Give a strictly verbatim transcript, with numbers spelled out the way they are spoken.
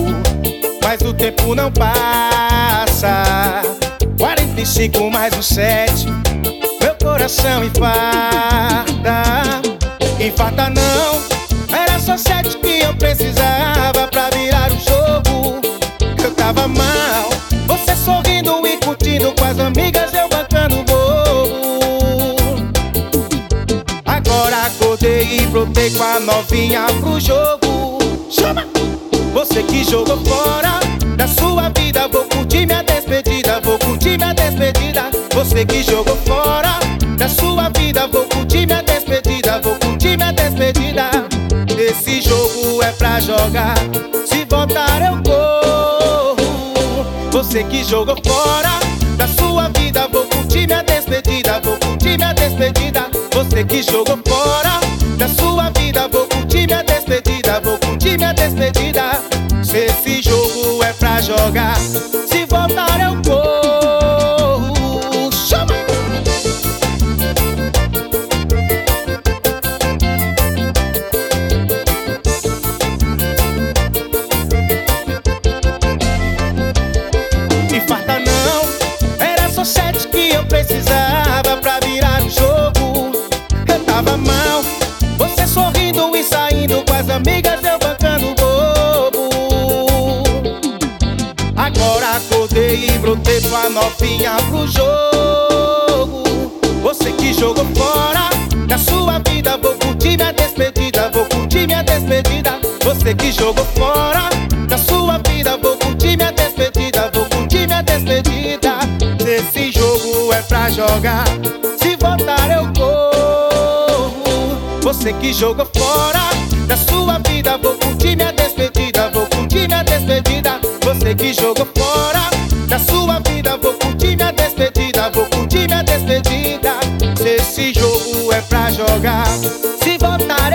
mas o tempo não passa. Quarenta e cinco mais um sete, meu coração infarta. Infarta não, era só sete que eu precisava pra virar o jogo. Eu tava mal, você sorrindo e curtindo com as amigas, eu bancando o bobo. Agora acordei e brotei com a novinha pro jogo. Chama! Você que jogou fora da sua vida, vou curtir minha despedida, vou curtir minha despedida. Você que jogou fora da sua vida, vou curtir minha despedida, vou curtir minha despedida. Esse jogo é pra jogar, se voltar eu corro. Você que jogou fora da sua vida, vou curtir minha despedida, vou curtir minha despedida. Você que jogou fora da sua vida, vou curtir minha despedida, vou curtir minha despedida. Se esse jogo é pra jogar, se voltar eu corro. Chama! Infarta não, era só sete que eu precisava pra virar o jogo. Eu tava mal, você sorrindo e saindo com as amigas, eu bancando o bobo. Agora acordei e brotei com a novinha pro jogo. Você que jogou fora da sua vida, vou curtir minha despedida, vou curtir minha despedida. Você que jogou fora da sua vida, vou curtir minha despedida, vou curtir minha despedida. Esse jogo é pra jogar, se voltar eu corro. Você que jogou fora da sua vida, vou curtir minha despedida, vou curtir minha despedida. Você que jogou fora da sua vida, vou curtir minha despedida, vou curtir minha despedida. Se esse jogo é pra jogar, se voltar